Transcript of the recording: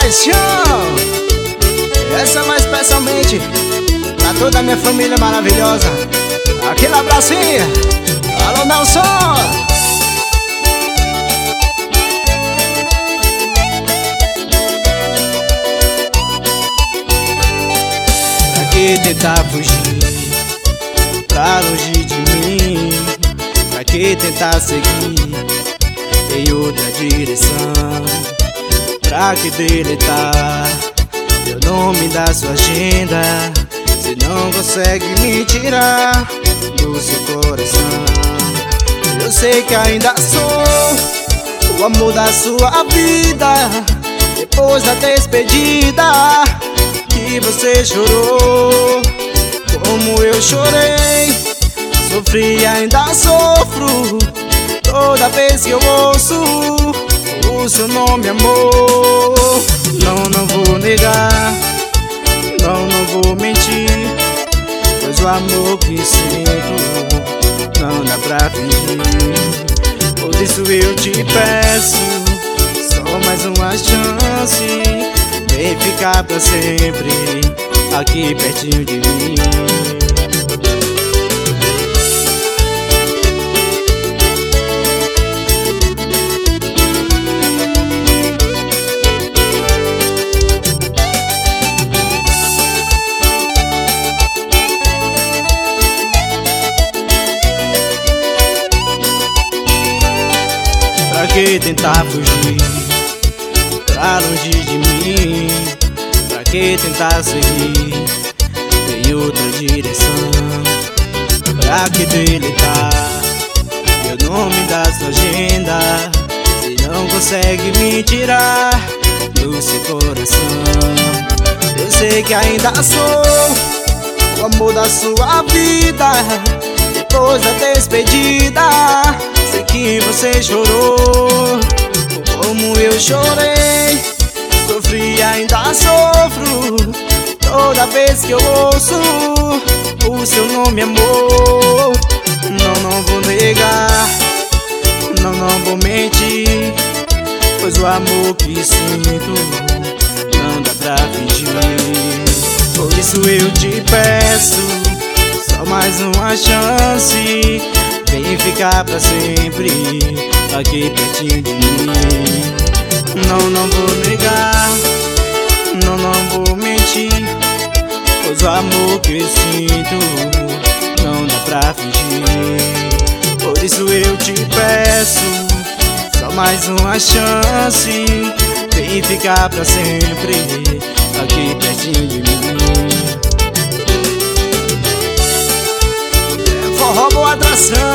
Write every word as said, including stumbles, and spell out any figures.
paixão. Essa mais especialmente pra toda a minha família maravilhosa. Aquele abracinho. Alô, Nelson. Pra que tentar fugir pra longe de mim? Pra que tentar seguir em outra direção? Pra que deletar meu nome da sua agenda? Você não consegue me tirar do seu coração. Eu sei que ainda sou o amor da sua vida. Depois da despedida que você chorou, como eu chorei, sofri e ainda sofro toda vez que eu ouço o seu nome, amor. Não, não vou negar, não, não vou mentir, pois o amor que sinto não dá pra fingir. Por isso eu te peço só mais uma chance, vem ficar pra sempre aqui pertinho de mim. Pra que tentar fugir pra longe de mim? Pra que tentar seguir em outra direção? Pra que deletar meu nome da sua agenda? Se não consegue me tirar do seu coração. Eu sei que ainda sou o amor da sua vida. Depois da despedida, sei que você chorou, como eu chorei, sofri e ainda sofro toda vez que eu ouço o seu nome, amor. Não, não vou negar, não, não vou mentir, pois o amor que sinto não dá pra fingir. Por isso eu te peço só mais uma chance, vem ficar pra sempre aqui pertinho de mim. Não, não vou negar, não, não vou mentir, pois o amor que sinto não dá pra fingir. Por isso eu te peço só mais uma chance, vem ficar pra sempre aqui pertinho de mim. É forró, boa atração.